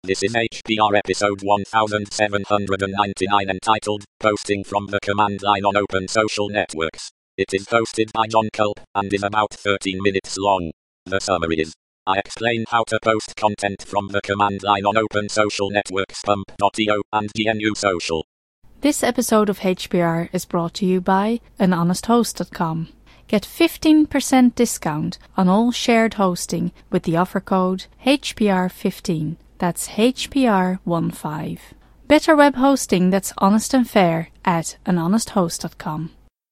This is HPR episode 1799 entitled, Posting from the Command Line on Open Social Networks. It is hosted by John Culp, and is about 13 minutes long. The summary is, I explain how to post content from the command line on open social networks Pump.io and GNU Social. This episode of HPR is brought to you by anhonesthost.com. Get 15% discount on all shared hosting with the offer code HPR15. That's HPR15. Better web hosting that's honest and fair at anhonesthost.com.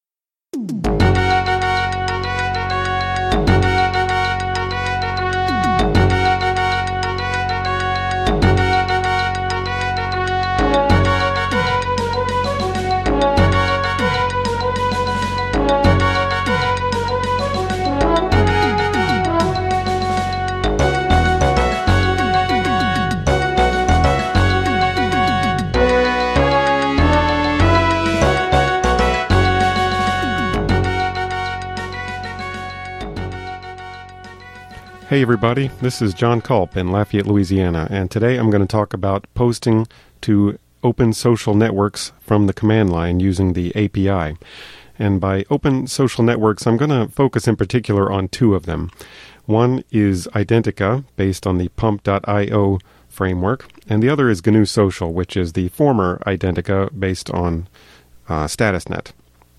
Hey everybody, this is John Culp in Lafayette, Louisiana, and today I'm going to talk about posting to open social networks from the command line using the API. And by open social networks, I'm going to focus in particular on two of them. One is Identica, based on the Pump.io framework, and the other is GNU Social, which is the former Identica based on StatusNet.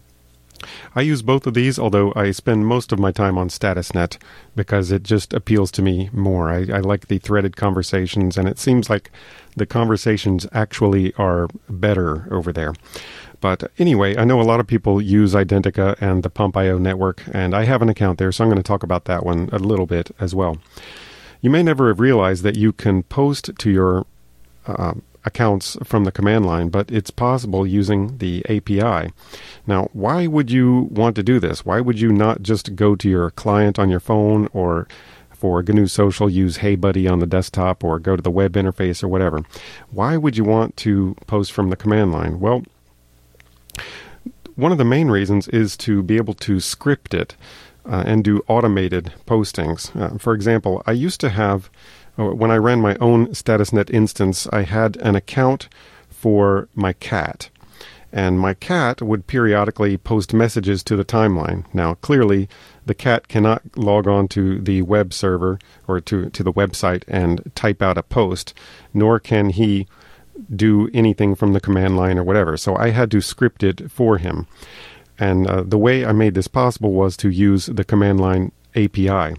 I use both of these, although I spend most of my time on StatusNet because it just appeals to me more. I like the threaded conversations, and it seems like the conversations actually are better over there. But anyway, I know a lot of people use Identica and the Pump.io network, and I have an account there, so I'm going to talk about that one a little bit as well. You may never have realized that you can post to your accounts from the command line, but it's possible using the API. Now, why would you want to do this? Why would you not just go to your client on your phone, or for GNU Social use HeyBuddy on the desktop, or go to the web interface or whatever? Why would you want to post from the command line? Well, one of the main reasons is to be able to script it and do automated postings. For example, I used to have when I ran my own StatusNet instance, I had an account for my cat. And my cat would periodically post messages to the timeline. Now, clearly, the cat cannot log on to the web server or to the website and type out a post, nor can he do anything from the command line or whatever. So I had to script it for him. And the way I made this possible was to use the command line API.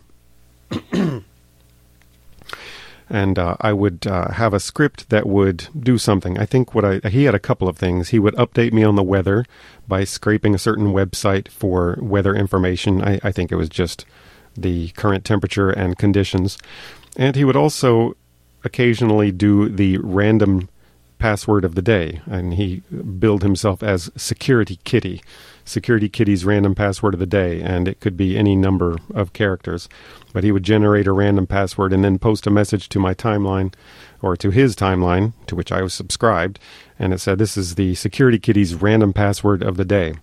And I would have a script that would do something. I think he had a couple of things. He would update me on the weather by scraping a certain website for weather information. I think it was just the current temperature and conditions. And he would also occasionally do the random password of the day. And he billed himself as Security Kitty. Security Kitty's random password of the day, and it could be any number of characters. But he would generate a random password and then post a message to my timeline, or to his timeline, to which I was subscribed, and it said, this is the Security Kitty's random password of the day.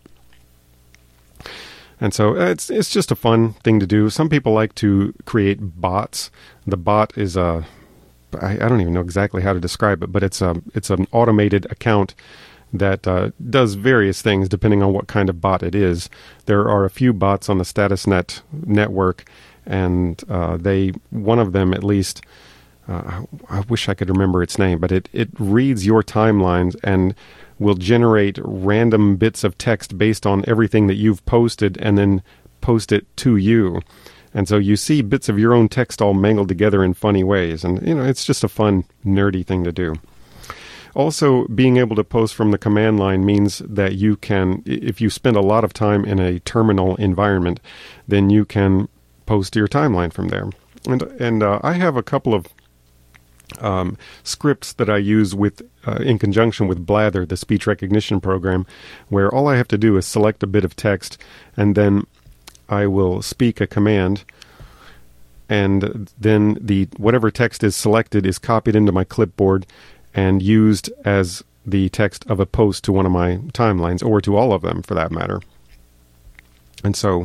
And so it's just a fun thing to do. Some people like to create bots. The bot is I don't even know exactly how to describe it, but it's an automated account that does various things depending on what kind of bot it is. There are a few bots on the StatusNet network, and one of them at least, I wish I could remember its name, but it reads your timelines and will generate random bits of text based on everything that you've posted and then post it to you. And so you see bits of your own text all mangled together in funny ways. And, it's just a fun, nerdy thing to do. Also, being able to post from the command line means that you can, if you spend a lot of time in a terminal environment, then you can post to your timeline from there. And I have a couple of scripts that I use in conjunction with Blather, the speech recognition program, where all I have to do is select a bit of text, and then I will speak a command, and then whatever text is selected is copied into my clipboard and used as the text of a post to one of my timelines, or to all of them for that matter. And so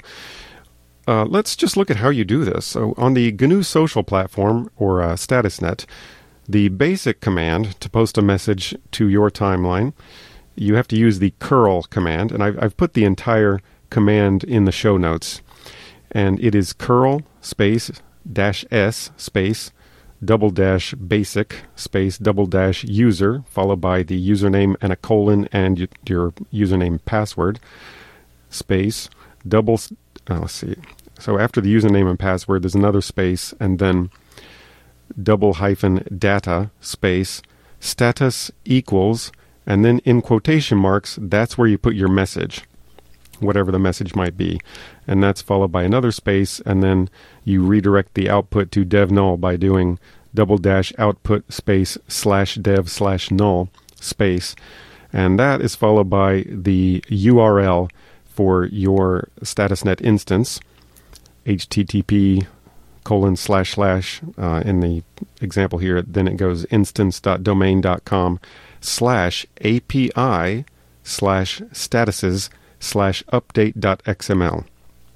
let's just look at how you do this. So on the GNU Social platform, or StatusNet, The basic command to post a message to your timeline, you have to use the curl command, and I've put the entire command in the show notes. And it is curl space -s space --basic space --user, followed by the username and a colon and your username password, space let's see. So after the username and password, there's another space, and then --data space status equals, and then in quotation marks, that's where you put your message, whatever the message might be. And that's followed by another space, and then you redirect the output to dev null by doing --output space /dev/null space. And that is followed by the URL for your StatusNet instance, http:// in the example here, then it goes instance.domain.com/API/statuses/update.xml.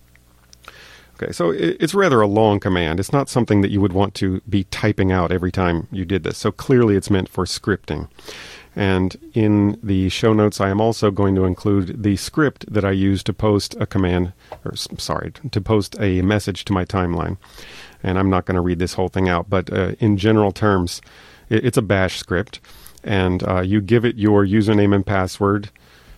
Okay, so it's rather a long command. It's not something that you would want to be typing out every time you did this. So clearly it's meant for scripting. And in the show notes, I am also going to include the script that I use to post a to post a message to my timeline. And I'm not going to read this whole thing out, but in general terms, it's a bash script. And you give it your username and password,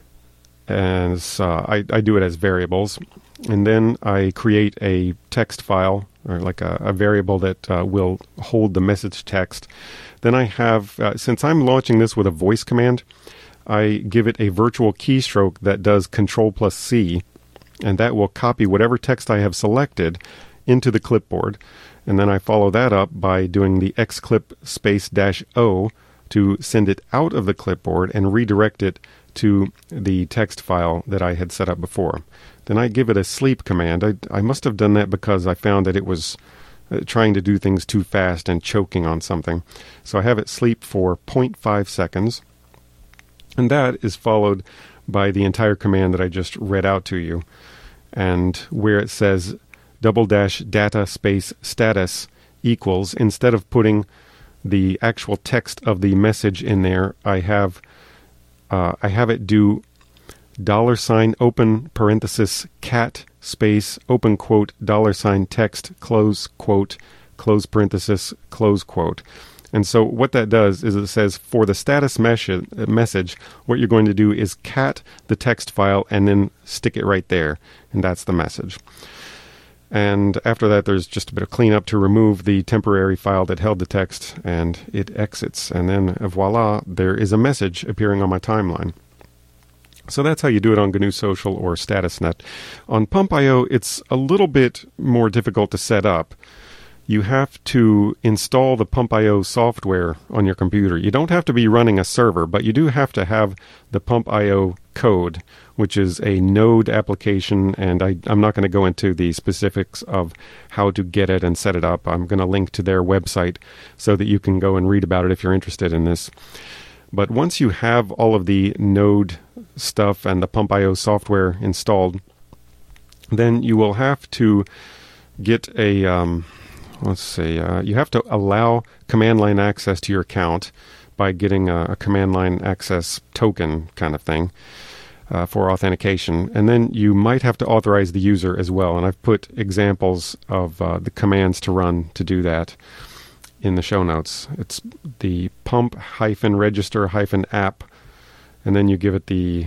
as I do it as variables. And then I create a text file, or like a variable that will hold the message text. Then I have, since I'm launching this with a voice command, I give it a virtual keystroke that does Control+C, and that will copy whatever text I have selected into the clipboard. And then I follow that up by doing the xclip space -o to send it out of the clipboard and redirect it to the text file that I had set up before. Then I give it a sleep command. I must have done that because I found that it was trying to do things too fast and choking on something. So I have it sleep for 0.5 seconds. And that is followed by the entire command that I just read out to you. And where it says --data space status equals, instead of putting the actual text of the message in there, I have it do $ open parenthesis cat space open quote $text close quote close parenthesis close quote. And so what that does is it says for the status message, what you're going to do is cat the text file and then stick it right there. And that's the message. And after that, there's just a bit of cleanup to remove the temporary file that held the text, and it exits. And then voila, there is a message appearing on my timeline. So that's how you do it on GNU Social or StatusNet. On Pump.io, it's a little bit more difficult to set up. You have to install the Pump.io software on your computer. You don't have to be running a server, but you do have to have the Pump.io code, which is a Node application, and I'm not going to go into the specifics of how to get it and set it up. I'm going to link to their website so that you can go and read about it if you're interested in this. But once you have all of the Node stuff and the Pump.io software installed, then you will have to get a, you have to allow command line access to your account by getting a command line access token kind of thing for authentication. And then you might have to authorize the user as well. And I've put examples of the commands to run to do that in the show notes. It's the pump-register-app, and then you give it the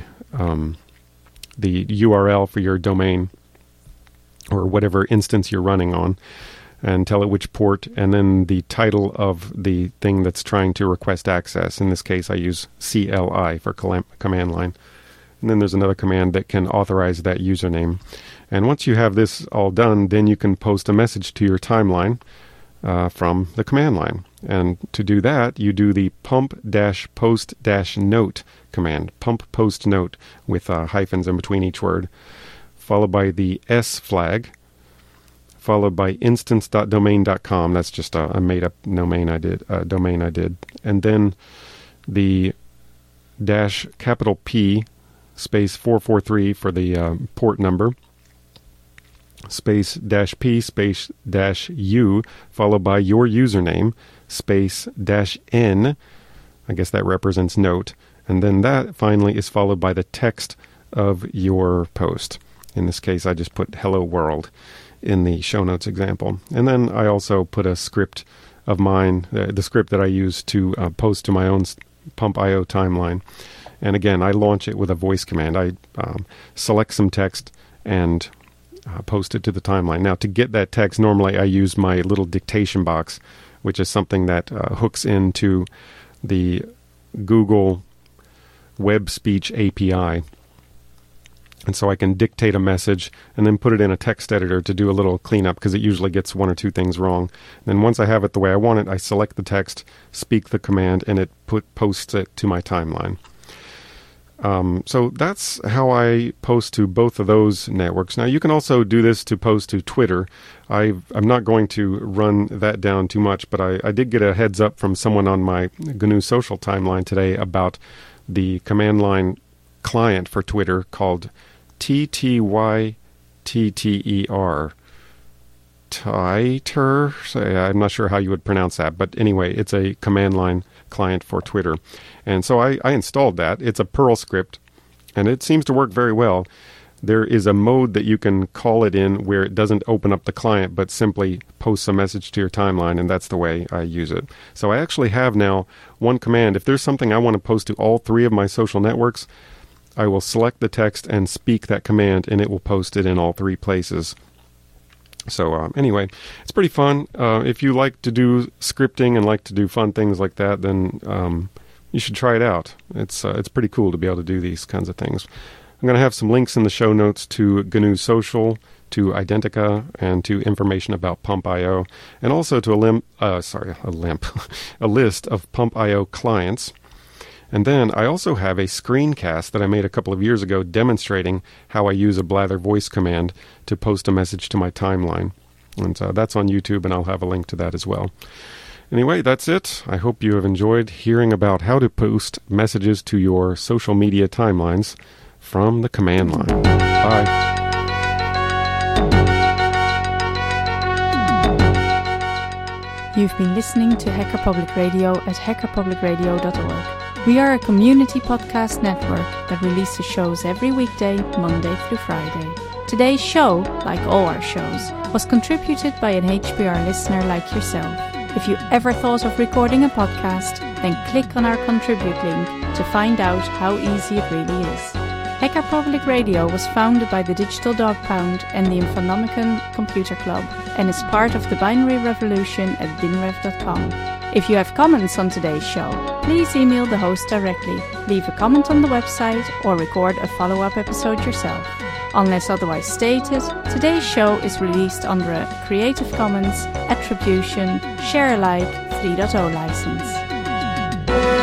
URL for your domain or whatever instance you're running on, and tell it which port, and then the title of the thing that's trying to request access. In this case, I use CLI for command line. And then there's another command that can authorize that username. And once you have this all done, then you can post a message to your timeline from the command line. And to do that, you do the pump-post-note command, pump post note with hyphens in between each word, followed by the S flag, followed by instance.domain.com. That's just a made-up domain I did. And then the $P space 443 for the port number, space -P space -U, followed by your username, space -n. I guess that represents note. And then that finally is followed by the text of your post. In this case, I just put hello world in the show notes example. And then I also put a script of mine, the script that I use to post to my own Pump.io timeline. And again, I launch it with a voice command. I select some text and post it to the timeline. Now, to get that text, normally I use my little dictation box, which is something that hooks into the Google Web Speech API. And so I can dictate a message and then put it in a text editor to do a little cleanup, because it usually gets one or two things wrong. And then once I have it the way I want it, I select the text, speak the command, and it posts it to my timeline. So that's how I post to both of those networks. Now, you can also do this to post to Twitter. I'm not going to run that down too much, but I did get a heads up from someone on my GNU Social timeline today about the command line client for Twitter called TTYTTER. Titer? I'm not sure how you would pronounce that, but anyway, it's a command line client for Twitter. And so I installed that. It's a Perl script, and it seems to work very well. There is a mode that you can call it in where it doesn't open up the client, but simply posts a message to your timeline, and that's the way I use it. So I actually have now one command. If there's something I want to post to all three of my social networks, I will select the text and speak that command, and it will post it in all three places. So anyway, it's pretty fun. If you like to do scripting and like to do fun things like that, then you should try it out. It's pretty cool to be able to do these kinds of things. I'm going to have some links in the show notes to GNU Social, to Identica, and to information about Pump.io, and also to a list of Pump.io clients. And then I also have a screencast that I made a couple of years ago demonstrating how I use a Blather voice command to post a message to my timeline. And that's on YouTube, and I'll have a link to that as well. Anyway, that's it. I hope you have enjoyed hearing about how to post messages to your social media timelines from the command line. Bye. You've been listening to Hacker Public Radio at hackerpublicradio.org. We are a community podcast network that releases shows every weekday, Monday through Friday. Today's show, like all our shows, was contributed by an HPR listener like yourself. If you ever thought of recording a podcast, then click on our contribute link to find out how easy it really is. Hacker Public Radio was founded by the Digital Dog Pound and the Infonomicon Computer Club, and is part of the binary revolution at binrev.com. If you have comments on today's show, please email the host directly, leave a comment on the website, or record a follow-up episode yourself. Unless otherwise stated, today's show is released under a Creative Commons Attribution Share Alike 3.0 license.